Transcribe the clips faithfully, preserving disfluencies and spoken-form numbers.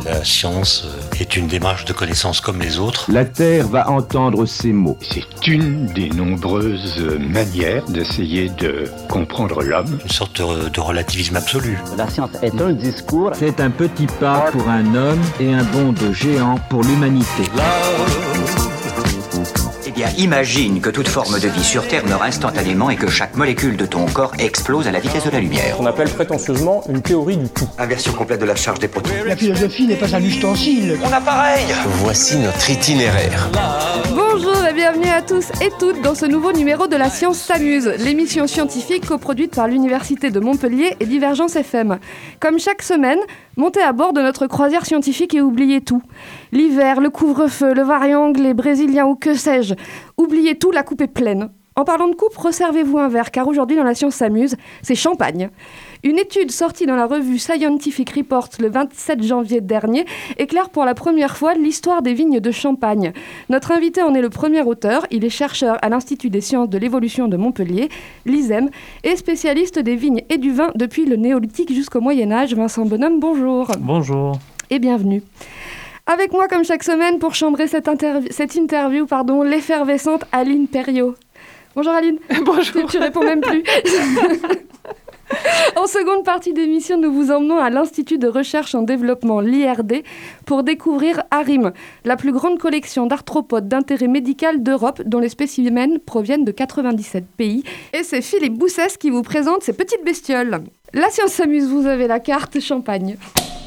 La science est une démarche de connaissance comme les autres. La Terre va entendre ces mots. C'est une des nombreuses manières d'essayer de comprendre l'homme. Une sorte de, de relativisme absolu. La science est un discours. C'est un petit pas pour un homme et un bond de géant pour l'humanité. Eh bien, imagine que toute forme de vie sur Terre meurt instantanément et que chaque molécule de ton corps explose à la vitesse de la lumière. On appelle prétentieusement une théorie du tout. Inversion complète de la charge des protons. La philosophie n'est pas un ustensile. Mon appareil. Voici notre itinéraire. Bonjour et bienvenue à tous et toutes dans ce nouveau numéro de La Science s'amuse, l'émission scientifique coproduite par l'Université de Montpellier et Divergence F M. Comme chaque semaine, montez à bord de notre croisière scientifique et oubliez tout. L'hiver, le couvre-feu, le variant anglais, brésilien ou que sais-je. Oubliez tout, la coupe est pleine. En parlant de coupe, resservez-vous un verre, car aujourd'hui dans La Science s'amuse, c'est champagne. Une étude sortie dans la revue Scientific Reports le vingt-sept janvier dernier éclaire pour la première fois l'histoire des vignes de Champagne. Notre invité en est le premier auteur. Il est chercheur à l'Institut des sciences de l'évolution de Montpellier, l'I S E M, et spécialiste des vignes et du vin depuis le néolithique jusqu'au Moyen-Âge. Vincent Bonhomme, bonjour. Bonjour. Et bienvenue. Avec moi, comme chaque semaine, pour chambrer cette, interv- cette interview, pardon, l'effervescente Aline Perriot. Bonjour Aline. Bonjour. Tu, tu réponds même plus. En seconde partie d'émission, nous vous emmenons à l'Institut de recherche en développement, l'I R D, pour découvrir ARIM, la plus grande collection d'arthropodes d'intérêt médical d'Europe, dont les spécimens proviennent de quatre-vingt-dix-sept pays. Et c'est Philippe Boussès qui vous présente ces petites bestioles. La science s'amuse, vous avez la carte champagne.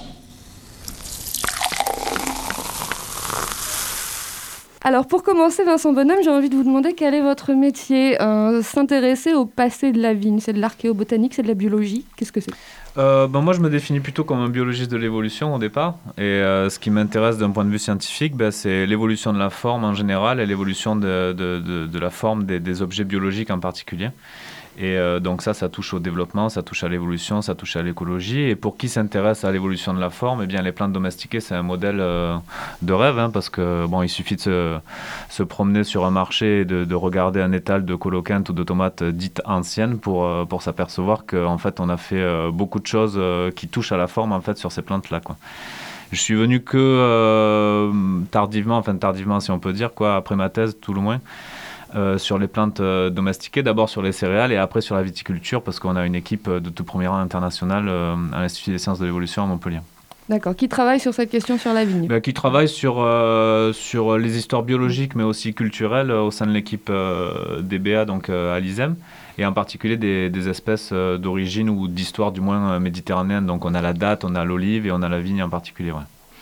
Alors, pour commencer, Vincent Bonhomme, j'ai envie de vous demander quel est votre métier. euh, S'intéresser au passé de la vigne, c'est de l'archéobotanique, c'est de la biologie, qu'est-ce que c'est ? Euh, ben moi, je me définis plutôt comme un biologiste de l'évolution au départ. Et euh, ce qui m'intéresse d'un point de vue scientifique, ben, c'est l'évolution de la forme en général et l'évolution de, de, de, de la forme des, des objets biologiques en particulier. Et euh, donc ça, ça touche au développement, ça touche à l'évolution, ça touche à l'écologie. Et pour qui s'intéresse à l'évolution de la forme, eh bien, les plantes domestiquées, c'est un modèle euh, de rêve, hein, parce que bon, il suffit de se, se promener sur un marché et de, de regarder un étal de coloquinte ou de tomates dites anciennes pour, euh, pour s'apercevoir qu'en fait, on a fait euh, beaucoup de choses euh, qui touchent à la forme en fait, sur ces plantes-là, quoi. Je suis venu que euh, tardivement, enfin tardivement si on peut dire, quoi, après ma thèse tout le moins. Euh, sur les plantes euh, domestiquées, d'abord sur les céréales et après sur la viticulture, parce qu'on a une équipe de tout premier rang internationale euh, à l'Institut des sciences de l'évolution à Montpellier. D'accord, qui travaille sur cette question sur la vigne ? Ben, qui travaille sur, euh, sur les histoires biologiques, mais aussi culturelles euh, au sein de l'équipe euh, D B A, donc euh, à l'I S E M, et en particulier des, des espèces euh, d'origine ou d'histoire du moins euh, méditerranéenne. Donc on a la datte, on a l'olive et on a la vigne en particulier, ouais.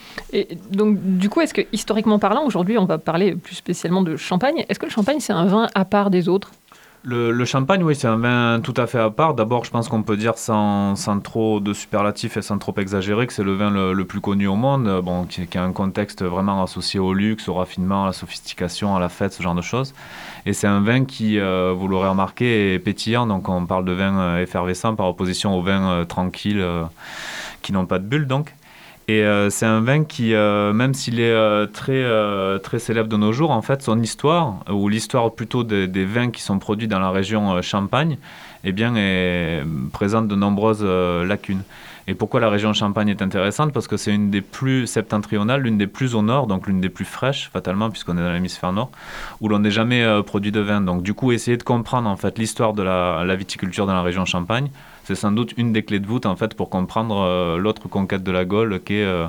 Et donc, du coup, est-ce que, historiquement parlant, aujourd'hui, on va parler plus spécialement de champagne. Est-ce que le champagne, c'est un vin à part des autres ? Le, le champagne, oui, c'est un vin tout à fait à part. D'abord, je pense qu'on peut dire sans, sans trop de superlatifs et sans trop exagérer que c'est le vin le, le plus connu au monde, bon, qui, qui a un contexte vraiment associé au luxe, au raffinement, à la sophistication, à la fête, ce genre de choses. Et c'est un vin qui, euh, vous l'aurez remarqué, est pétillant. Donc, on parle de vin euh, effervescent par opposition aux vins euh, tranquilles euh, qui n'ont pas de bulles, donc. Et euh, c'est un vin qui, euh, même s'il est euh, très, euh, très célèbre de nos jours, en fait, son histoire, ou l'histoire plutôt des, des vins qui sont produits dans la région euh, Champagne, eh bien, est, présente de nombreuses euh, lacunes. Et pourquoi la région Champagne est intéressante ? Parce que c'est une des plus septentrionales, l'une des plus au nord, donc l'une des plus fraîches, fatalement, puisqu'on est dans l'hémisphère nord, où l'on n'est jamais euh, produit de vin. Donc, du coup, essayer de comprendre, en fait, l'histoire de la, la viticulture dans la région Champagne, c'est sans doute une des clés de voûte en fait, pour comprendre euh, l'autre conquête de la Gaule, qui est, euh,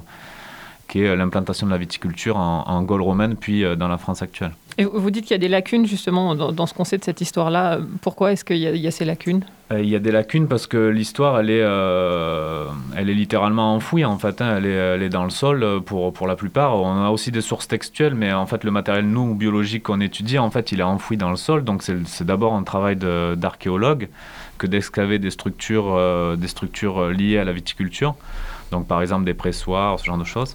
qui est l'implantation de la viticulture en, en Gaule romaine, puis euh, dans la France actuelle. Et vous dites qu'il y a des lacunes justement dans, dans ce qu'on sait de cette histoire-là. Pourquoi est-ce qu'il y a, il y a ces lacunes ? euh, Il y a des lacunes parce que l'histoire, elle est, euh, elle est littéralement enfouie en fait. Hein, elle, est, elle est dans le sol pour, pour la plupart. On a aussi des sources textuelles, mais en fait le matériel nous biologique qu'on étudie, en fait, il est enfoui dans le sol. Donc c'est, c'est d'abord un travail de, d'archéologue que d'excaver des structures, euh, des structures liées à la viticulture. Donc par exemple des pressoirs, ce genre de choses.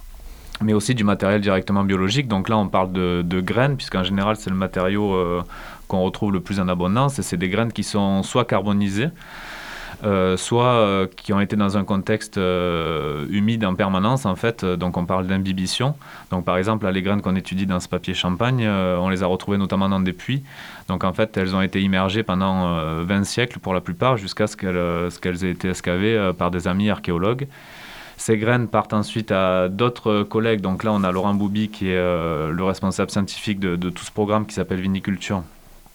Mais aussi du matériel directement biologique. Donc là, on parle de, de graines, puisqu'en général, c'est le matériau euh, qu'on retrouve le plus en abondance. Et c'est des graines qui sont soit carbonisées, euh, soit euh, qui ont été dans un contexte euh, humide en permanence, en fait. Donc on parle d'imbibition. Donc par exemple, là, les graines qu'on étudie dans ce papier champagne, euh, on les a retrouvées notamment dans des puits. Donc en fait, elles ont été immergées pendant euh, vingt siècles pour la plupart, jusqu'à ce qu'elles, euh, ce qu'elles aient été excavées euh, par des amis archéologues. Ces graines partent ensuite à d'autres collègues. Donc là, on a Laurent Boubi qui est euh, le responsable scientifique de, de tout ce programme qui s'appelle Viniculture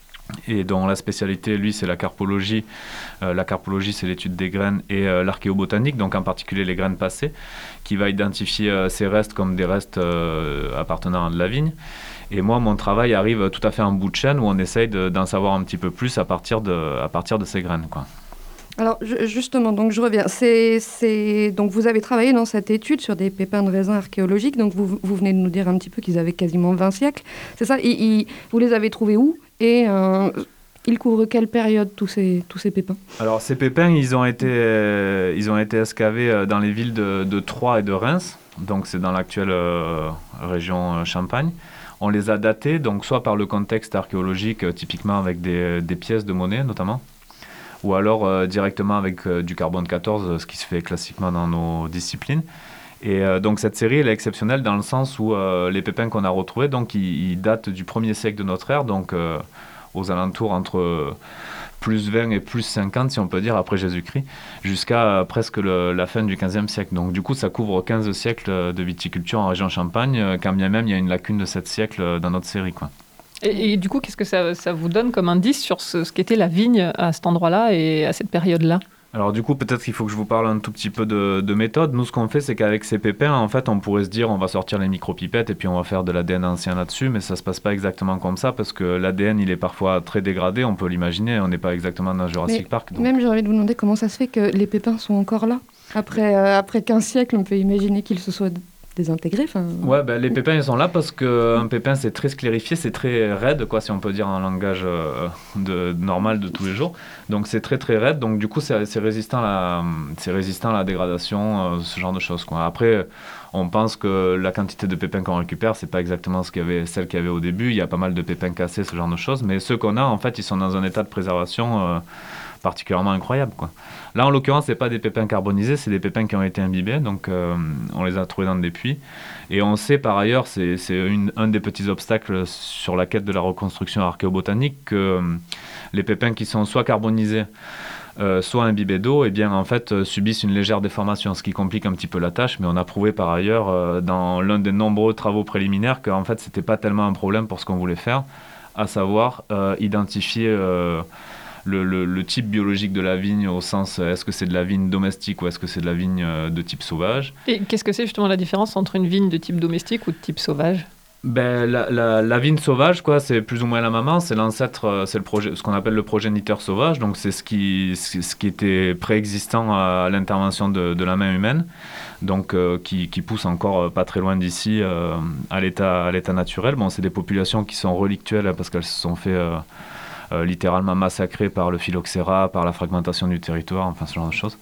et dont la spécialité, lui, c'est la carpologie. Euh, la carpologie, c'est l'étude des graines et euh, l'archéobotanique, donc en particulier les graines passées, qui va identifier euh, ces restes comme des restes euh, appartenant à de la vigne. Et moi, mon travail arrive tout à fait en bout de chaîne où on essaye de, d'en savoir un petit peu plus à partir de, à partir de ces graines, quoi. Alors justement, donc je reviens. C'est, c'est... Donc vous avez travaillé dans cette étude sur des pépins de raisin archéologiques. Donc vous, vous venez de nous dire un petit peu qu'ils avaient quasiment vingt siècles. C'est ça, ils, ils... Vous les avez trouvés où? Et euh, ils couvrent quelle période, tous ces, tous ces pépins? Alors ces pépins, ils ont été, euh, ils ont été excavés dans les villes de, de Troyes et de Reims. Donc c'est dans l'actuelle euh, région Champagne. On les a datés, donc soit par le contexte archéologique, euh, typiquement avec des, des pièces de monnaie notamment, ou alors euh, directement avec euh, du carbone quatorze, ce qui se fait classiquement dans nos disciplines. Et euh, donc cette série, elle est exceptionnelle dans le sens où euh, les pépins qu'on a retrouvés, donc ils, ils datent du premier siècle de notre ère, donc euh, aux alentours entre euh, plus vingt et plus cinquante, si on peut dire, après Jésus-Christ, jusqu'à euh, presque le, la fin du quinzième siècle. Donc du coup, ça couvre quinze siècles de viticulture en région Champagne, euh, quand bien même il y a une lacune de sept siècles dans notre série, quoi. Et, et du coup, qu'est-ce que ça, ça vous donne comme indice sur ce, ce qu'était la vigne à cet endroit-là et à cette période-là? Alors du coup, peut-être qu'il faut que je vous parle un tout petit peu de, de méthode. Nous, ce qu'on fait, c'est qu'avec ces pépins, en fait, on pourrait se dire, on va sortir les micropipettes et puis on va faire de l'A D N ancien là-dessus, mais ça se passe pas exactement comme ça, parce que l'A D N, il est parfois très dégradé, on peut l'imaginer, on n'est pas exactement dans Jurassic mais Park. Donc... Même, j'ai envie de vous demander comment ça se fait que les pépins sont encore là. Après, euh, après quinze siècles, on peut imaginer qu'ils se soient désintégrés. Fin... Ouais, ben, les pépins, ils sont là parce qu'un pépin, c'est très sclérifié, c'est très raide, quoi, si on peut dire en langage euh, de, normal de tous les jours. Donc c'est très très raide, donc du coup c'est, c'est, résistant, à la, c'est résistant à la dégradation, euh, ce genre de choses, quoi. Après, on pense que la quantité de pépins qu'on récupère, c'est pas exactement ce qu'il y avait, celle qu'il y avait au début. Il y a pas mal de pépins cassés, ce genre de choses, mais ceux qu'on a, en fait, ils sont dans un état de préservation euh, particulièrement incroyable, quoi. Là, en l'occurrence, c'est pas des pépins carbonisés, c'est des pépins qui ont été imbibés, donc euh, on les a trouvés dans des puits. Et on sait par ailleurs, c'est, c'est une, un des petits obstacles sur la quête de la reconstruction archéobotanique, que euh, les pépins qui sont soit carbonisés, euh, soit imbibés d'eau, eh bien, en fait, euh, subissent une légère déformation, ce qui complique un petit peu la tâche, mais on a prouvé par ailleurs, euh, dans l'un des nombreux travaux préliminaires, qu'en fait, c'était pas tellement un problème pour ce qu'on voulait faire, à savoir euh, identifier... Euh, Le, le, le type biologique de la vigne au sens, est-ce que c'est de la vigne domestique ou est-ce que c'est de la vigne de type sauvage? Et qu'est-ce que c'est justement la différence entre une vigne de type domestique ou de type sauvage? Ben, la, la, la vigne sauvage, quoi, c'est plus ou moins la maman, c'est l'ancêtre, c'est le projet, ce qu'on appelle le progéniteur sauvage, donc c'est ce qui, ce qui était préexistant à l'intervention de, de la main humaine, donc euh, qui, qui pousse encore pas très loin d'ici euh, à, l'état, à l'état naturel. Bon, c'est des populations qui sont relictuelles parce qu'elles se sont fait... Euh, Euh, littéralement massacrés par le phylloxéra, par la fragmentation du territoire, enfin ce genre de choses.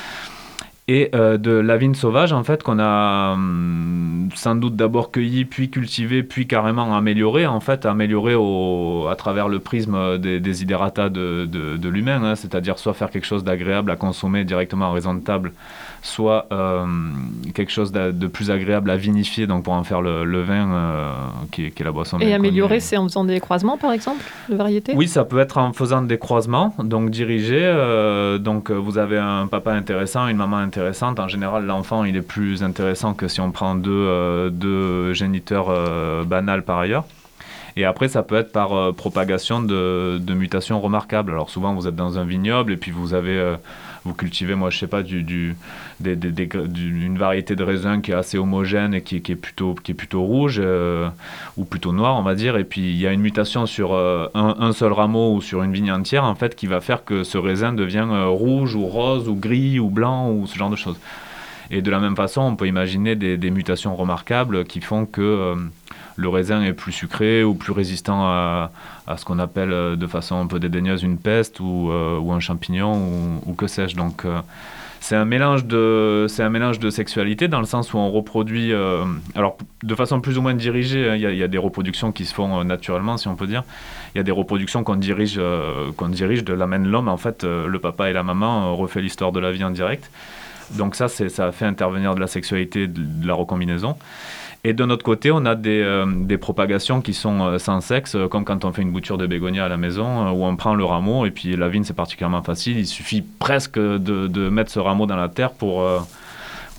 Et euh, de la vigne sauvage, en fait, qu'on a hum, sans doute d'abord cueillie, puis cultivée, puis carrément améliorée, en fait, améliorée au, à travers le prisme des, des desiderata de, de, de l'humain, hein, c'est-à-dire soit faire quelque chose d'agréable à consommer directement en raison de table, soit euh, quelque chose de, de plus agréable à vinifier, donc pour en faire le, le vin, euh, qui, qui est la boisson. Et améliorer, c'est en faisant des croisements, par exemple, de variétés? Oui, ça peut être en faisant des croisements, donc dirigés. Euh, donc vous avez un papa intéressant, une maman intéressante. En général, l'enfant, il est plus intéressant que si on prend deux, euh, deux géniteurs euh, banals par ailleurs. Et après, ça peut être par euh, propagation de, de mutations remarquables. Alors souvent, vous êtes dans un vignoble et puis vous avez... Euh, vous cultivez, moi, je sais pas, du, du, des, des, des, du, une variété de raisin qui est assez homogène et qui, qui, est, plutôt, qui est plutôt rouge euh, ou plutôt noir, on va dire. Et puis, il y a une mutation sur euh, un, un seul rameau ou sur une vigne entière, en fait, qui va faire que ce raisin devient euh, rouge ou rose ou gris ou blanc ou ce genre de choses. Et de la même façon, on peut imaginer des, des mutations remarquables qui font que euh, le raisin est plus sucré ou plus résistant à, à ce qu'on appelle euh, de façon un peu dédaigneuse une peste ou, euh, ou un champignon ou, ou que sais-je. Donc euh, c'est un mélange de c'est un mélange de sexualité dans le sens où on reproduit euh, alors de façon plus ou moins dirigée. Il hein, y, y a des reproductions qui se font euh, naturellement, si on peut dire. Il y a des reproductions qu'on dirige euh, qu'on dirige de l'amène l'homme. En fait, euh, le papa et la maman euh, refait l'histoire de la vie en direct. Donc ça, c'est, ça fait intervenir de la sexualité, de, de la recombinaison. Et de notre côté, on a des, euh, des propagations qui sont euh, sans sexe, euh, comme quand on fait une bouture de bégonia à la maison, euh, où on prend le rameau, et puis la vigne, c'est particulièrement facile. Il suffit presque de, de mettre ce rameau dans la terre pour, euh,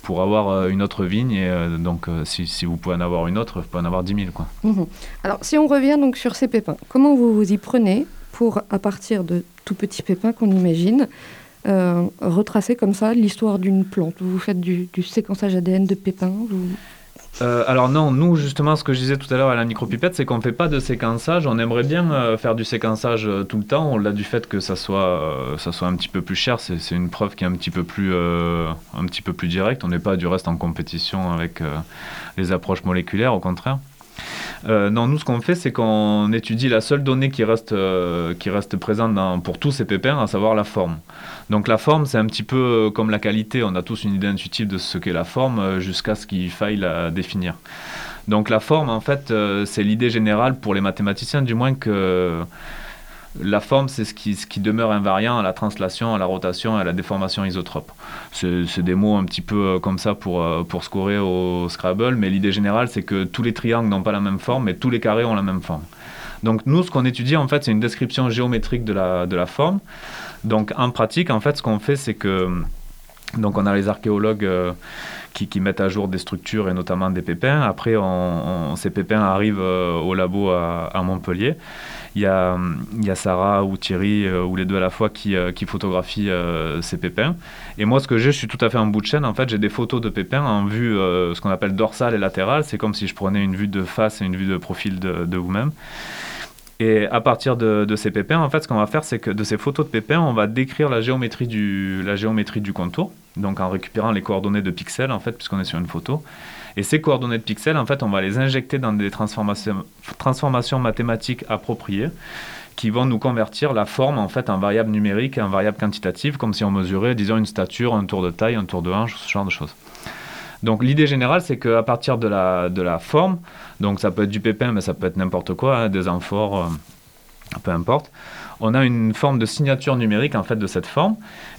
pour avoir une autre vigne. Et euh, donc, euh, si, si vous pouvez en avoir une autre, vous pouvez en avoir dix mille, quoi. Mmh. Alors, si on revient donc sur ces pépins, comment vous vous y prenez pour, à partir de tout petits pépins qu'on imagine, euh, retracer comme ça l'histoire d'une plante? Vous faites du, du séquençage A D N de pépins vous... Euh, alors non, nous justement, ce que je disais tout à l'heure à la micropipette, c'est qu'on ne fait pas de séquençage. On aimerait bien euh, faire du séquençage euh, tout le temps. On l'a du fait que ça soit, euh, ça soit un petit peu plus cher. C'est, c'est une preuve qui est un petit peu plus, euh, un petit peu plus directe. On n'est pas du reste en compétition avec euh, les approches moléculaires, au contraire. Euh, non, nous, ce qu'on fait, c'est qu'on étudie la seule donnée qui reste, euh, qui reste présente dans, pour tous ces pépins, à savoir la forme. Donc la forme, c'est un petit peu comme la qualité. On a tous une idée intuitive de ce qu'est la forme euh, jusqu'à ce qu'il faille la définir. Donc la forme, en fait, euh, c'est l'idée générale pour les mathématiciens, du moins que la forme, c'est ce qui, ce qui demeure invariant à la translation, à la rotation et à la déformation isotrope. C'est, c'est des mots un petit peu comme ça pour, pour scorer au Scrabble, mais l'idée générale, c'est que tous les triangles n'ont pas la même forme, mais tous les carrés ont la même forme. Donc nous, ce qu'on étudie, en fait, c'est une description géométrique de la, de la forme. Donc en pratique, en fait, ce qu'on fait, c'est que donc on a les archéologues euh, qui, qui mettent à jour des structures et notamment des pépins. Après, on, on, ces pépins arrivent euh, au labo à, à Montpellier. Il y a, il y a Sarah ou Thierry, euh, ou les deux à la fois, qui, euh, qui photographient euh, ces pépins. Et moi, ce que j'ai, je suis tout à fait en bout de chaîne. En fait, j'ai des photos de pépins en vue, euh, ce qu'on appelle dorsale et latérale. C'est comme si je prenais une vue de face et une vue de profil de, de vous-même. Et à partir de, de ces pépins, en fait, ce qu'on va faire, c'est que de ces photos de pépins, on va décrire la géométrie du, la géométrie du contour, donc en récupérant les coordonnées de pixels, en fait, puisqu'on est sur une photo. Et ces coordonnées de pixels, en fait, on va les injecter dans des transformations, transformations mathématiques appropriées qui vont nous convertir la forme, en fait, en variable numérique et en variable quantitative, comme si on mesurait, disons, une stature, un tour de taille, un tour de hanche, ce genre de choses. Donc l'idée générale, c'est qu'à partir de la, de la forme, donc ça peut être du pépin, mais ça peut être n'importe quoi, hein, des amphores, euh, peu importe, on a une forme de signature numérique en fait de cette forme,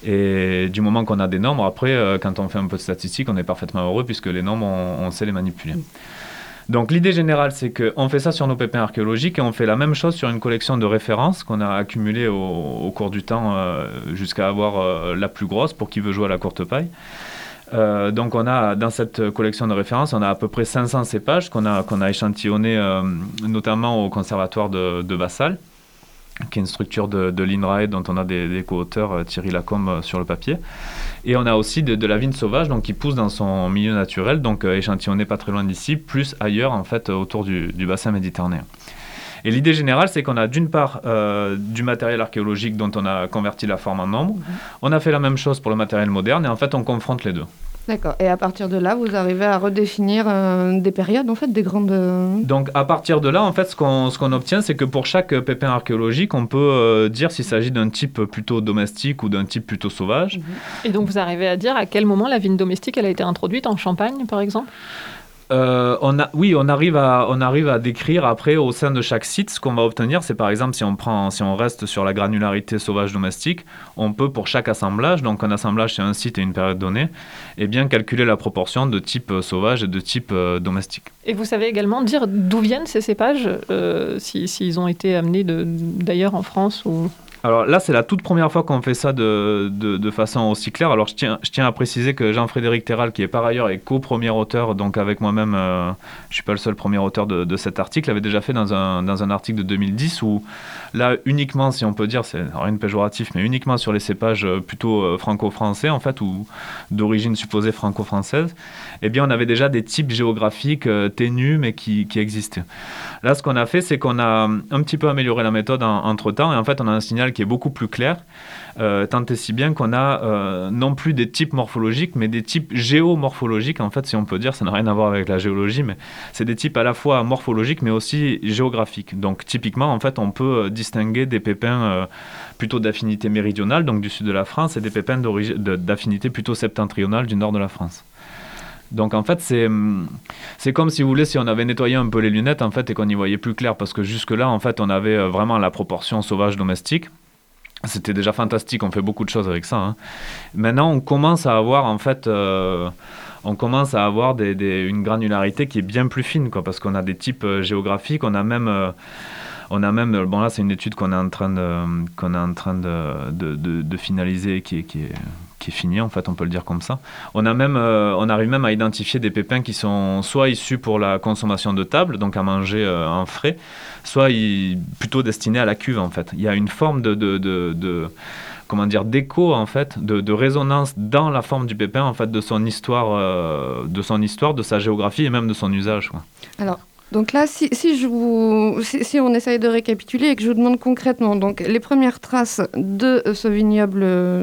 et du moment qu'on a des nombres, après, euh, quand on fait un peu de statistiques, on est parfaitement heureux puisque les nombres, on, on sait les manipuler. Donc l'idée générale, c'est qu'on fait ça sur nos pépins archéologiques et on fait la même chose sur une collection de références qu'on a accumulées au, au cours du temps euh, jusqu'à avoir euh, la plus grosse pour qui veut jouer à la courte paille. Euh, donc on a dans cette collection de références, on a à peu près cinq cents cépages qu'on a, qu'on a échantillonnés euh, notamment au conservatoire de, de Vassal, qui est une structure de, de l'INRAE dont on a des, des co-auteurs, euh, Thierry Lacombe, euh, sur le papier. Et on a aussi de, de la vigne sauvage, donc qui pousse dans son milieu naturel, donc euh, échantillonnée pas très loin d'ici, plus ailleurs en fait autour du, du bassin méditerranéen. Et l'idée générale, c'est qu'on a d'une part euh, du matériel archéologique dont on a converti la forme en nombre. Mmh. On a fait la même chose pour le matériel moderne et en fait, on confronte les deux. D'accord. Et à partir de là, vous arrivez à redéfinir euh, des périodes, en fait, des grandes... Euh... Donc, à partir de là, en fait, ce qu'on, ce qu'on obtient, c'est que pour chaque pépin archéologique, on peut euh, dire s'il s'agit d'un type plutôt domestique ou d'un type plutôt sauvage. Mmh. Et donc, vous arrivez à dire à quel moment la vigne domestique, elle a été introduite en Champagne, par exemple ? Euh, on a, oui, on arrive, à, on arrive à décrire après au sein de chaque site. Ce qu'on va obtenir, c'est par exemple si on, prend, si on reste sur la granularité sauvage domestique, on peut pour chaque assemblage, donc un assemblage c'est un site et une période donnée, eh bien calculer la proportion de type sauvage et de type euh, domestique. Et vous savez également dire d'où viennent ces cépages, euh, s'ils si, si ont été amenés de, d'ailleurs en France ou... Alors là, c'est la toute première fois qu'on fait ça de, de, de façon aussi claire. Alors je tiens, je tiens à préciser que Jean-Frédéric Terral, qui est par ailleurs est co-premier auteur, donc avec moi-même, euh, je ne suis pas le seul premier auteur de, de cet article, l'avait déjà fait dans un, dans un article de deux mille dix où là, uniquement, si on peut dire, c'est rien de péjoratif, mais uniquement sur les cépages plutôt franco-français, en fait, ou d'origine supposée franco-française, eh bien, on avait déjà des types géographiques euh, ténus, mais qui, qui existaient. Là, ce qu'on a fait, c'est qu'on a un petit peu amélioré la méthode en, entre-temps, et en fait, on a un signal qui est beaucoup plus clair, euh, tant et si bien qu'on a euh, non plus des types morphologiques, mais des types géomorphologiques. En fait, si on peut dire, ça n'a rien à voir avec la géologie, mais c'est des types à la fois morphologiques, mais aussi géographiques. Donc, typiquement, en fait, on peut distinguer des pépins euh, plutôt d'affinité méridionale, donc du sud de la France, et des pépins de, d'affinité plutôt septentrionale du nord de la France. Donc en fait, c'est, c'est comme si vous voulez, si on avait nettoyé un peu les lunettes en fait, et qu'on y voyait plus clair, parce que jusque-là, en fait, on avait vraiment la proportion sauvage-domestique. C'était déjà fantastique, on fait beaucoup de choses avec ça. Hein. Maintenant, on commence à avoir, en fait, euh, on commence à avoir des, des, une granularité qui est bien plus fine, quoi, parce qu'on a des types euh, géographiques, on a même... Euh, On a même, bon là c'est une étude qu'on est en train de, qu'on est en train de, de, de, de finaliser qui est, qui, est, qui est fini, en fait, on peut le dire comme ça. On, a même, euh, on arrive même à identifier des pépins qui sont soit issus pour la consommation de table, donc à manger euh, en frais, soit y, plutôt destinés à la cuve, en fait. Il y a une forme de... de, de, de comment dire, d'écho, en fait, de, de résonance dans la forme du pépin, en fait, de son histoire, euh, de son histoire, de sa géographie et même de son usage, quoi. Alors, donc là, si, si, je vous, si, si on essaye de récapituler et que je vous demande concrètement, donc les premières traces de ce vignoble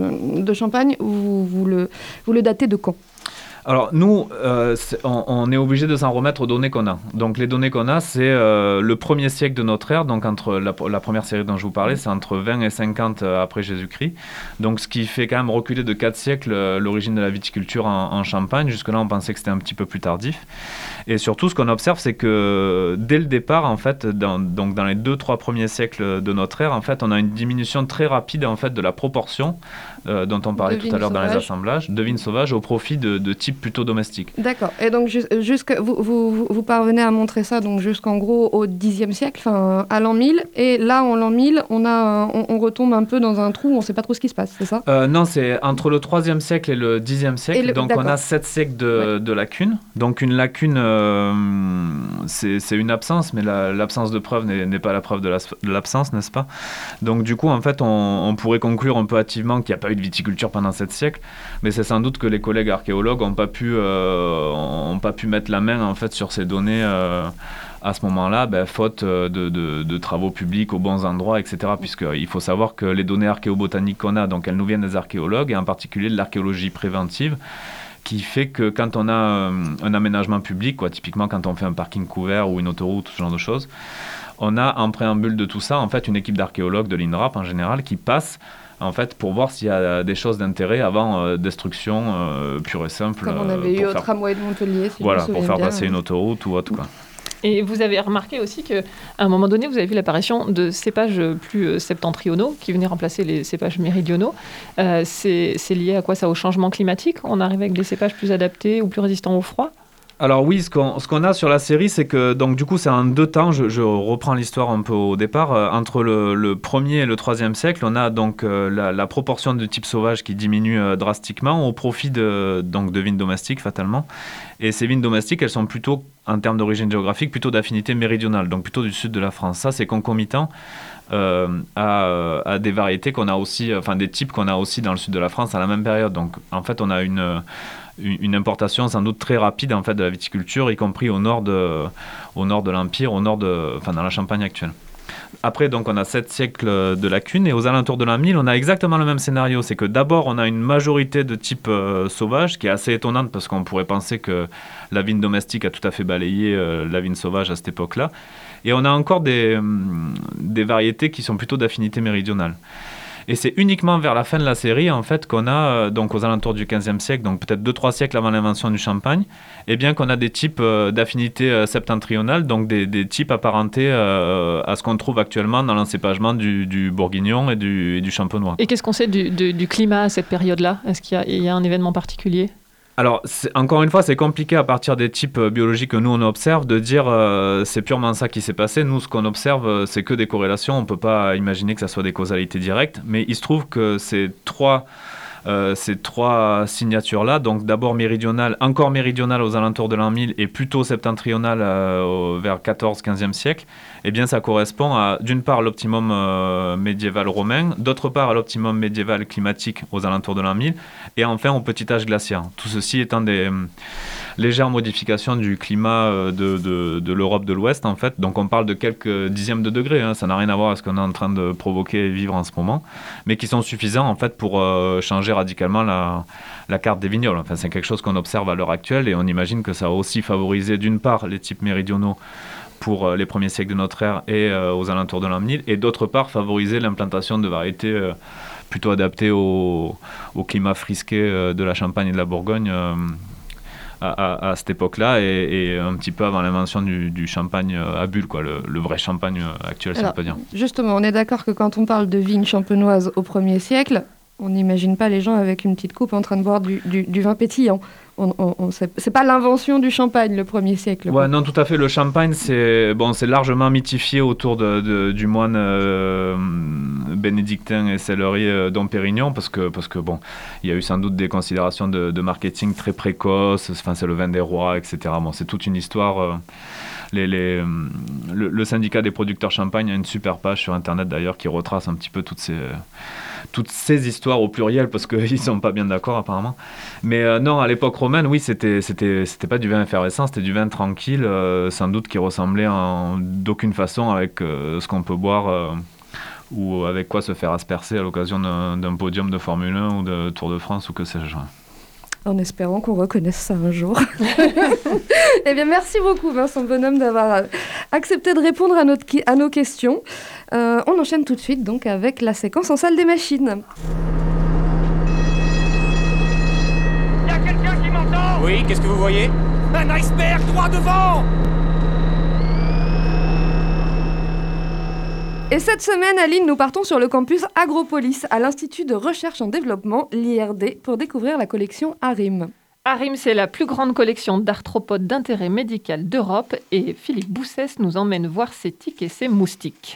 de Champagne, vous, vous, le, vous le datez de quand ? Alors nous, euh, on, on est obligé de s'en remettre aux données qu'on a. Donc les données qu'on a, c'est euh, le premier siècle de notre ère, donc entre la, la première série dont je vous parlais, c'est entre vingt et cinquante après Jésus-Christ. Donc ce qui fait quand même reculer de quatre siècles euh, l'origine de la viticulture en, en Champagne. Jusque-là, on pensait que c'était un petit peu plus tardif. Et surtout, ce qu'on observe, c'est que dès le départ, en fait, dans, donc dans les deux, trois premiers siècles de notre ère, en fait, on a une diminution très rapide en fait de la proportion euh, dont on parlait tout à l'heure dans les assemblages, de vignes sauvages au profit de, de type plutôt domestique. D'accord. Et donc, jusque, vous, vous, vous parvenez à montrer ça donc jusqu'en gros au dixième siècle, enfin à l'an mille. Et là, en l'an mille, on, a, on, on retombe un peu dans un trou, on ne sait pas trop ce qui se passe, c'est ça ? euh, Non, c'est entre le troisième siècle et le dixième siècle. Le, donc, d'accord. On a sept siècles de, ouais. de lacunes. Donc, une lacune, euh, c'est, c'est une absence, mais la, l'absence de preuve n'est, n'est pas la preuve de, la, de l'absence, n'est-ce pas ? Donc, du coup, en fait, on, on pourrait conclure un peu hâtivement qu'il n'y a pas eu de viticulture pendant sept siècles, mais c'est sans doute que les collègues archéologues n'ont pas pu, euh, ont pas pu mettre la main en fait, sur ces données euh, à ce moment-là, ben, faute de, de, de travaux publics aux bons endroits, et cetera. Puisqu'il faut savoir que les données archéobotaniques qu'on a, donc elles nous viennent des archéologues, et en particulier de l'archéologie préventive, qui fait que quand on a euh, un aménagement public, quoi, typiquement quand on fait un parking couvert ou une autoroute, ce genre de choses, on a en préambule de tout ça, en fait, une équipe d'archéologues de l'INRAP en général qui passe en fait, pour voir s'il y a des choses d'intérêt avant euh, destruction euh, pure et simple. Comme on avait euh, eu au faire... tramway de Montpellier, si voilà, je me pour faire bien, passer euh... une autoroute ou autre, quoi. Et vous avez remarqué aussi qu'à un moment donné, vous avez vu l'apparition de cépages plus septentrionaux qui venaient remplacer les cépages méridionaux. Euh, c'est, c'est lié à quoi ça ? Au changement climatique ? On arrive avec des cépages plus adaptés ou plus résistants au froid ? Alors oui, ce qu'on, ce qu'on a sur la série, c'est que donc du coup c'est en deux temps. Je, je reprends l'histoire un peu au départ. Euh, entre le, le premier et le troisième siècle, on a donc euh, la, la proportion de type sauvage qui diminue euh, drastiquement au profit de donc de vignes domestiques fatalement. Et ces vignes domestiques, elles sont plutôt en termes d'origine géographique, plutôt d'affinité méridionale, donc plutôt du sud de la France. Ça, c'est concomitant euh, à, à des variétés qu'on a aussi, enfin des types qu'on a aussi dans le sud de la France à la même période. Donc en fait, on a une une importation sans doute très rapide en fait de la viticulture, y compris au nord de, au nord de l'Empire, au nord de, enfin dans la Champagne actuelle. Après, donc, on a sept siècles de lacunes et aux alentours de l'an mille, on a exactement le même scénario. C'est que d'abord, on a une majorité de type euh, sauvage qui est assez étonnante parce qu'on pourrait penser que la vigne domestique a tout à fait balayé euh, la vigne sauvage à cette époque-là. Et on a encore des, des variétés qui sont plutôt d'affinité méridionale. Et c'est uniquement vers la fin de la série, en fait, qu'on a, donc aux alentours du quinzième siècle, donc peut-être deux trois siècles avant l'invention du champagne, eh bien qu'on a des types euh, d'affinité euh, septentrionale, donc des, des types apparentés euh, à ce qu'on trouve actuellement dans l'encépagement du, du bourguignon et du, et du champenois. Et qu'est-ce qu'on sait du, du, du climat à cette période-là ? Est-ce qu'il y a, il y a un événement particulier ? Alors, encore une fois, c'est compliqué à partir des types biologiques que nous, on observe, de dire euh, c'est purement ça qui s'est passé. Nous, ce qu'on observe, c'est que des corrélations. On ne peut pas imaginer que ça soit des causalités directes. Mais il se trouve que ces trois, euh, ces trois signatures-là, donc d'abord méridionale, encore méridionale aux alentours de l'an mille et plutôt septentrionale euh, vers quatorzième, quinzième siècle, eh bien, ça correspond à, d'une part, l'optimum euh, médiéval romain, d'autre part, à l'optimum médiéval climatique aux alentours de l'an mille, et enfin au petit âge glaciaire. Tout ceci étant des euh, légères modifications du climat euh, de, de, de l'Europe de l'Ouest, en fait. Donc, on parle de quelques dixièmes de degrés, hein, ça n'a rien à voir avec ce qu'on est en train de provoquer et vivre en ce moment, mais qui sont suffisants, en fait, pour euh, changer radicalement la, la carte des vignobles. Enfin, c'est quelque chose qu'on observe à l'heure actuelle, et on imagine que ça a aussi favorisé, d'une part, les types méridionaux pour les premiers siècles de notre ère et euh, aux alentours de l'an mille, et d'autre part favoriser l'implantation de variétés euh, plutôt adaptées au, au climat frisqué euh, de la Champagne et de la Bourgogne euh, à, à, à cette époque-là, et, et un petit peu avant l'invention du, du champagne à bulles, quoi, le, le vrai champagne actuel, si on peut dire. Justement, on est d'accord que quand on parle de vignes champenoises au premier siècle, on n'imagine pas les gens avec une petite coupe en train de boire du, du, du vin pétillant. on, on, on, c'est, c'est pas l'invention du champagne, le premier siècle. Ouais, non, tout à fait. Le champagne, c'est, bon, c'est largement mythifié autour de, de, du moine euh, bénédictin et céleri euh, Dom Pérignon, parce que, parce que bon, il y a eu sans doute des considérations de, de marketing très précoces. Enfin, c'est le vin des rois, et cetera. Bon, c'est toute une histoire. Euh, Les, les, le, le syndicat des producteurs champagne a une super page sur Internet d'ailleurs qui retrace un petit peu toutes ces, toutes ces histoires au pluriel parce qu'ils ne sont pas bien d'accord apparemment. Mais euh, non, à l'époque romaine, oui, c'était, c'était, c'était pas du vin effervescent, c'était du vin tranquille, euh, sans doute qui ressemblait en, d'aucune façon avec euh, ce qu'on peut boire euh, ou avec quoi se faire aspercer à l'occasion d'un, d'un podium de Formule un ou de Tour de France ou que sais-je. En espérant qu'on reconnaisse ça un jour. Eh bien, merci beaucoup, Vincent Bonhomme, d'avoir accepté de répondre à, notre, à nos questions. Euh, on enchaîne tout de suite donc avec la séquence en salle des machines. Il y a quelqu'un qui m'entend ? Oui, qu'est-ce que vous voyez ? Un iceberg droit devant ! Et cette semaine, Aline, nous partons sur le campus Agropolis, à l'Institut de recherche en développement, l'I R D, pour découvrir la collection ARIM. ARIM, c'est la plus grande collection d'arthropodes d'intérêt médical d'Europe et Philippe Boussès nous emmène voir ses tiques et ses moustiques.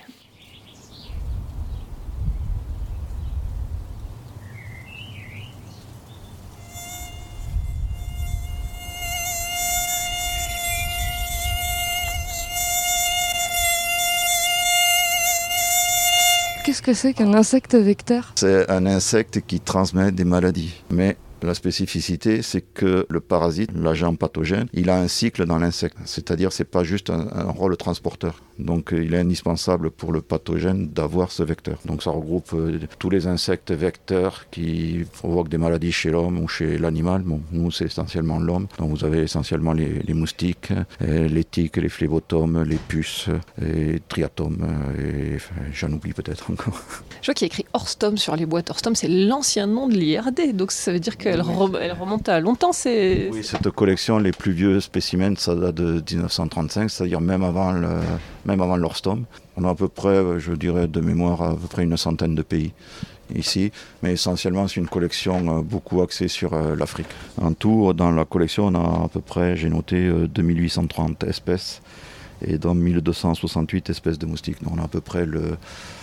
Qu'est-ce que c'est qu'un insecte vecteur ? C'est un insecte qui transmet des maladies. Mais la spécificité, c'est que le parasite, l'agent pathogène, il a un cycle dans l'insecte. C'est-à-dire, c'est pas juste un, un rôle transporteur. Donc, il est indispensable pour le pathogène d'avoir ce vecteur. Donc, ça regroupe euh, tous les insectes vecteurs qui provoquent des maladies chez l'homme ou chez l'animal. Bon, nous, c'est essentiellement l'homme. Donc, vous avez essentiellement les, les moustiques, les tiques, les phlébotomes, les puces, les triatomes, et enfin, j'en oublie peut-être encore. Je vois qu'il y a écrit Orstom sur les boîtes. Orstom, c'est l'ancien nom de l'I R D. Donc, ça veut dire qu'elle re- elle remonte à longtemps. C'est... Oui, cette collection, les plus vieux spécimens, ça date de dix-neuf cent trente-cinq, c'est-à-dire même avant le... même avant l'Orstom. On a à peu près, je dirais de mémoire, à peu près une centaine de pays ici, mais essentiellement c'est une collection beaucoup axée sur euh, l'Afrique. En tout, dans la collection, on a à peu près, j'ai noté, euh, deux mille huit cent trente espèces et dans mille deux cent soixante-huit espèces de moustiques. Donc on a à peu près le,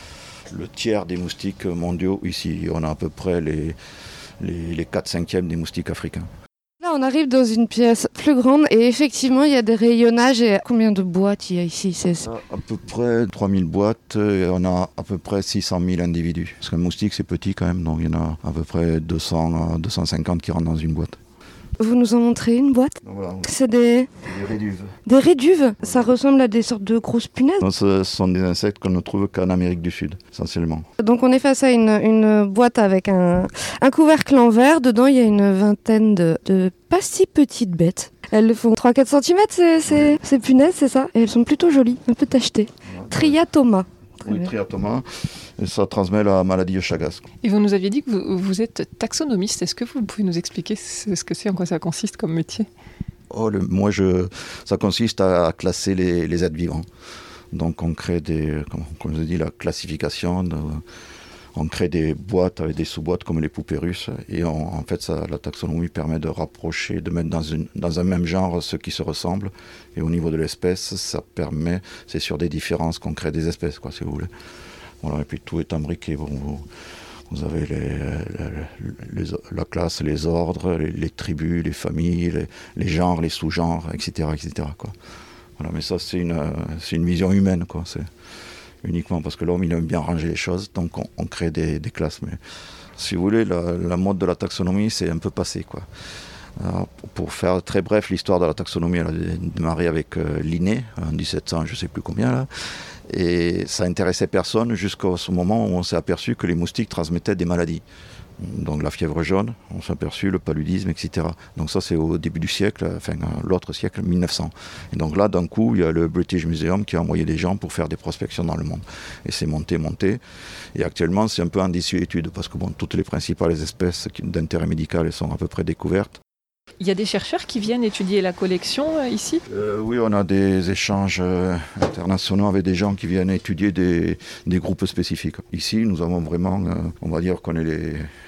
le tiers des moustiques mondiaux ici. On a à peu près les, les, les quatre cinquièmes des moustiques africains. Là, on arrive dans une pièce plus grande et effectivement, il y a des rayonnages. Et combien de boîtes il y a ici ? C'est... À peu près trois mille boîtes et on a à peu près six cent mille individus. Parce qu'un moustique, c'est petit quand même, donc il y en a à peu près deux cents à deux cent cinquante qui rentrent dans une boîte. Vous nous en montrez une boîte ? Voilà. C'est des... Des réduves. Des réduves ? Ça ressemble à des sortes de grosses punaises ? Non, ce sont des insectes qu'on ne trouve qu'en Amérique du Sud, essentiellement. Donc on est face à une, une boîte avec un, un couvercle en verre. Dedans, il y a une vingtaine de, de pas si petites bêtes. Elles font trois à quatre centimètres, ces, ces, ces punaises, c'est ça ? Et elles sont plutôt jolies, un peu tachetées. Triatoma. Oui, triatoma, et ça transmet la maladie de Chagas. Et vous nous aviez dit que vous, vous êtes taxonomiste. Est-ce que vous pouvez nous expliquer ce que c'est, en quoi ça consiste comme métier ? Oh, le, moi, je, ça consiste à, à classer les, les êtres vivants. Donc, on crée des, comme, comme je dis, la classification. De, on crée des boîtes avec des sous-boîtes comme les poupées russes. Et on, en fait, ça, la taxonomie permet de rapprocher, de mettre dans, une, dans un même genre ceux qui se ressemblent. Et au niveau de l'espèce, ça permet, c'est sur des différences qu'on crée des espèces, quoi, si vous voulez. Voilà, et puis tout est imbriqué. Bon, vous, vous avez les, les, les, la classe, les ordres, les, les tribus, les familles, les, les genres, les sous-genres, et cetera, et cetera, quoi. Voilà, mais ça, c'est une, c'est une vision humaine, quoi. C'est uniquement parce que l'homme, il aime bien ranger les choses, donc on, on crée des, des classes. Mais si vous voulez, la, la mode de la taxonomie, c'est un peu passé, quoi. Alors, pour faire très bref, l'histoire de la taxonomie, elle a démarré avec euh, Linné, en dix-sept cents, je ne sais plus combien, là. Et ça intéressait personne jusqu'au moment où on s'est aperçu que les moustiques transmettaient des maladies. Donc la fièvre jaune, on s'est aperçu, le paludisme, et cetera. Donc ça, c'est au début du siècle, enfin l'autre siècle, mille neuf cents. Et donc là, d'un coup, il y a le British Museum qui a envoyé des gens pour faire des prospections dans le monde. Et c'est monté, monté. Et actuellement, c'est un peu en désuétude, parce que bon, toutes les principales espèces d'intérêt médical sont à peu près découvertes. Il y a des chercheurs qui viennent étudier la collection euh, ici ? euh, Oui, on a des échanges euh, internationaux avec des gens qui viennent étudier des, des groupes spécifiques. Ici, nous avons vraiment, euh, on va dire qu'on est les,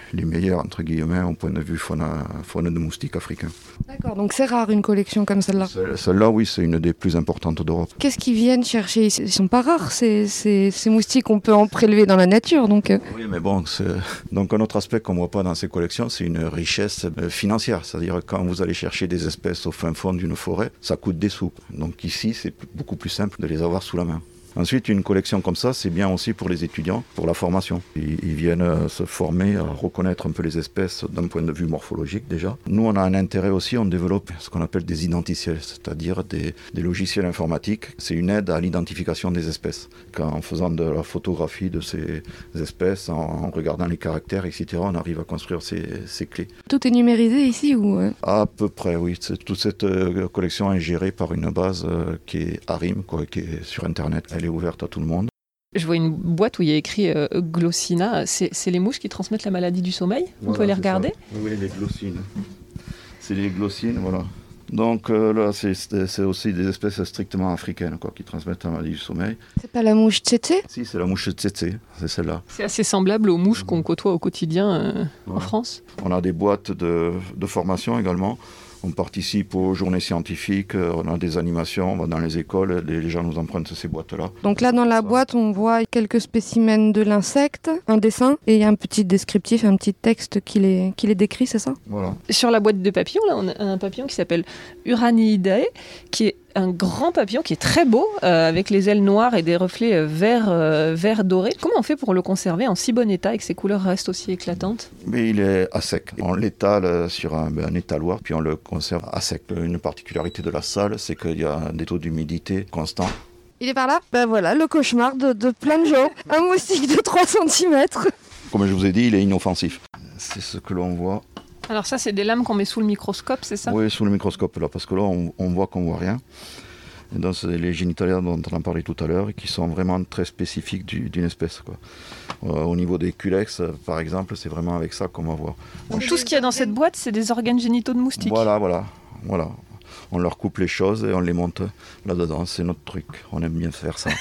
les meilleures, entre guillemets, au point de vue faune, faune de moustiques africains. D'accord, donc c'est rare une collection comme celle-là. Celle-là, oui, c'est une des plus importantes d'Europe. Qu'est-ce qu'ils viennent chercher? Ils sont pas rares, ces, ces, ces moustiques, on peut en prélever dans la nature. Donc... Oui, mais bon, c'est... donc un autre aspect qu'on ne voit pas dans ces collections, c'est une richesse financière. C'est-à-dire quand vous allez chercher des espèces au fin fond d'une forêt, ça coûte des sous. Donc ici, c'est beaucoup plus simple de les avoir sous la main. Ensuite, une collection comme ça, c'est bien aussi pour les étudiants, pour la formation. Ils, ils viennent euh, se former à reconnaître un peu les espèces d'un point de vue morphologique déjà. Nous, on a un intérêt aussi, on développe ce qu'on appelle des identiciels, c'est-à-dire des, des logiciels informatiques. C'est une aide à l'identification des espèces. Quand, en faisant de la photographie de ces espèces, en, en regardant les caractères, et cetera, on arrive à construire ces, ces clés. Tout est numérisé ici ou euh... À peu près, oui. C'est, toute cette euh, collection est gérée par une base euh, qui est ARIM, quoi, qui est sur Internet. Elle est ouverte à tout le monde. Je vois une boîte où il y a écrit euh, Glossina. C'est, c'est les mouches qui transmettent la maladie du sommeil. On voilà, peut les regarder. Ça. Oui, les glossines. C'est les glossines, voilà. Donc euh, là, c'est, c'est aussi des espèces strictement africaines quoi, qui transmettent la maladie du sommeil. C'est pas la mouche tsetse? Si, c'est la mouche tsetse, c'est celle-là. C'est assez semblable aux mouches qu'on côtoie au quotidien euh, voilà. en France. On a des boîtes de, de formation également. On participe aux journées scientifiques, on a des animations, on va dans les écoles, les gens nous empruntent ces boîtes-là. Donc là, dans la boîte, on voit quelques spécimens de l'insecte, un dessin, et il y a un petit descriptif, un petit texte qui les, qui les décrit, c'est ça? Voilà. Sur la boîte de papillons, là, on a un papillon qui s'appelle Uraniidae, qui est un grand papillon qui est très beau, euh, avec les ailes noires et des reflets euh, vert, euh, vert doré. Comment on fait pour le conserver en si bon état et que ses couleurs restent aussi éclatantes? Mais il est à sec. On l'étale sur un, un étaloir, puis on le conserve à sec. Une particularité de la salle, c'est qu'il y a des taux d'humidité constants. Il est par là? Ben voilà, le cauchemar de, de plein de gens. Un moustique de trois centimètres. Comme je vous ai dit, il est inoffensif. C'est ce que l'on voit. Alors ça, c'est des lames qu'on met sous le microscope, c'est ça? Oui, sous le microscope, là, parce que là, on, on voit qu'on ne voit rien. Et donc, c'est les génitaliens dont on en parlait tout à l'heure, et qui sont vraiment très spécifiques du, d'une espèce, quoi. Euh, au niveau des culex, par exemple, c'est vraiment avec ça qu'on va voir. Donc, tout ce qu'il y a dans cette boîte, c'est des organes génitaux de moustiques? Voilà, voilà, voilà. On leur coupe les choses et on les monte là-dedans, c'est notre truc. On aime bien faire ça.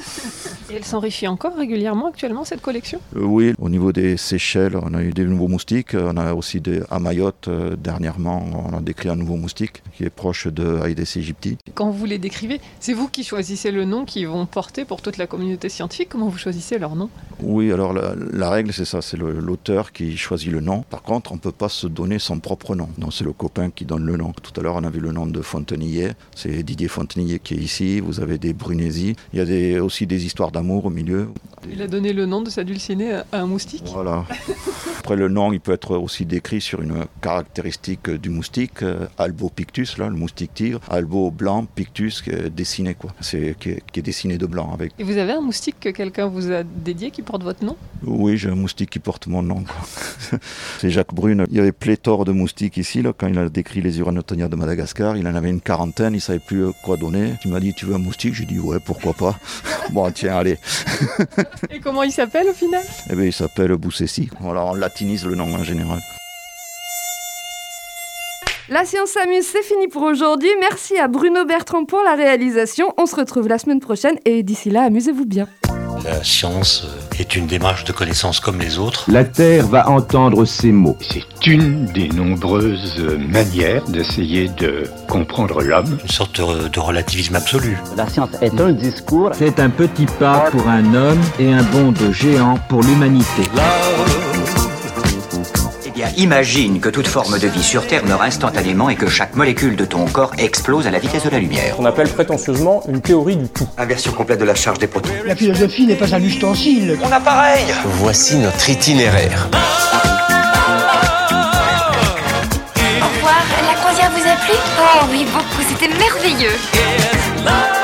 Et elle s'enrichit encore régulièrement actuellement, cette collection? euh, Oui, au niveau des Seychelles, on a eu des nouveaux moustiques. On a aussi des, à Mayotte, euh, dernièrement, on a décrit un nouveau moustique qui est proche de Aedes aegypti. Quand vous les décrivez, c'est vous qui choisissez le nom qu'ils vont porter pour toute la communauté scientifique. Comment vous choisissez leur nom? Oui, alors la, la règle, c'est ça, c'est le, l'auteur qui choisit le nom. Par contre, on ne peut pas se donner son propre nom. Non, c'est le copain qui donne le nom. Tout à l'heure, on a vu le nom de Fontenillet. C'est Didier Fontenillet qui est ici. Vous avez des Brunesi. Il y a des, aussi des histoires d'amour au milieu. Il a donné le nom de sa dulcinée à un moustique. Voilà. Après, le nom, il peut être aussi décrit sur une caractéristique du moustique. Euh, Albopictus, là, le moustique tigre. Albo blanc, pictus, qui est dessiné, quoi. C'est, qui, est, qui est dessiné de blanc. Avec. Et vous avez un moustique que quelqu'un vous a dédié qui porte votre nom? Oui, j'ai un moustique qui porte mon nom, quoi. C'est Jacques Brune. Il y avait pléthore de moustiques ici, là, quand il a décrit les Uranotonia de Madagascar. Il en avait une quarantaine, il ne savait plus quoi donner. Il m'a dit, tu veux un moustique? J'ai dit, ouais, pourquoi pas. Bon, tiens, allez. Et comment il s'appelle au final? Eh bien, il s'appelle Boussessi. Voilà, on latinise le nom en général. La science s'amuse, c'est fini pour aujourd'hui. Merci à Bruno Bertrand pour la réalisation. On se retrouve la semaine prochaine et d'ici là, amusez-vous bien. La science est une démarche de connaissance comme les autres. La Terre va entendre ces mots. C'est une des nombreuses manières d'essayer de comprendre l'homme. Une sorte de, de relativisme absolu. La science est un discours. C'est un petit pas pour un homme et un bond de géant pour l'humanité. Eh bien, imagine que toute forme de vie sur Terre meurt instantanément et que chaque molécule de ton corps explose à la vitesse de la lumière. On appelle prétentieusement une théorie du tout. Inversion complète de la charge des protons. La philosophie n'est pas un ustensile. Mon appareil! Voici notre itinéraire. Au revoir, la croisière vous a plu? Oh oui, beaucoup, c'était merveilleux.